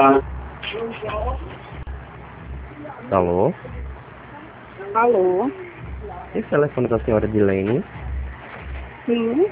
Alô? Alô? Esse telefone da senhora Dilene? Sim,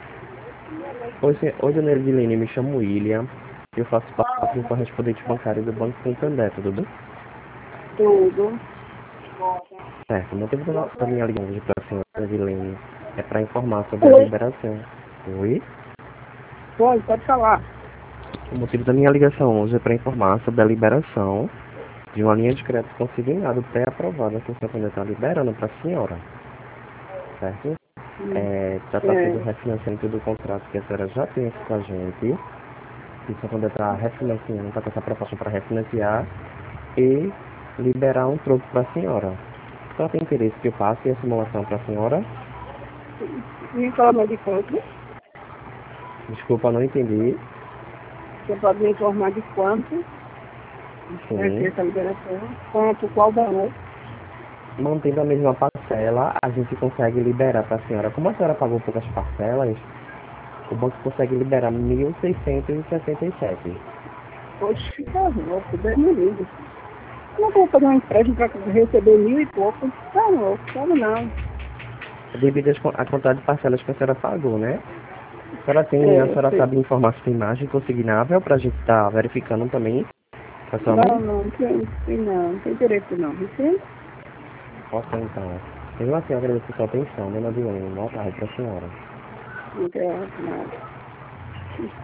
Oi, dona Dilene, me chamo William. Eu faço parte do correspondente bancário do Banco Santander, tudo bem? tudo. Certo, o motivo da minha ligação hoje para a senhora Dilene é para informar sobre a Oi, liberação. Oi? pode falar. O motivo da minha ligação hoje é para informar sobre a liberação de uma linha de crédito consignado pré-aprovada que o Santander está liberando para a senhora, certo? Hum, Já está sendo É, refinanciamento do contrato que a senhora já tem aqui com a gente. E o Santander está refinanciando, está com essa proposta para refinanciar e liberar um troco para a senhora. Só tem interesse que eu passe a simulação para a senhora? me informa de quanto? Desculpa, não entendi. Você pode me informar de quanto vai ser Sim. essa liberação? Quanto, qual valor? Mantendo a mesma parcela, a gente consegue liberar para a senhora. Como a senhora pagou poucas parcelas, o banco consegue liberar 1.667. Poxa, tá louco, Deus me livre. Eu não vou fazer um empréstimo para receber 1.000 e pouco. Tá louco, sabe não. Devido à quantidade de parcelas que a senhora pagou, né? A É, senhora sei. sabe informar se tem imagem consignável para a gente estar verificando também para sua mãe? Não não tem interesse não, você? Ok, então. Mesmo assim, eu agradeço a sua atenção, dona Dilene. Boa tarde para a senhora. Não quer nada.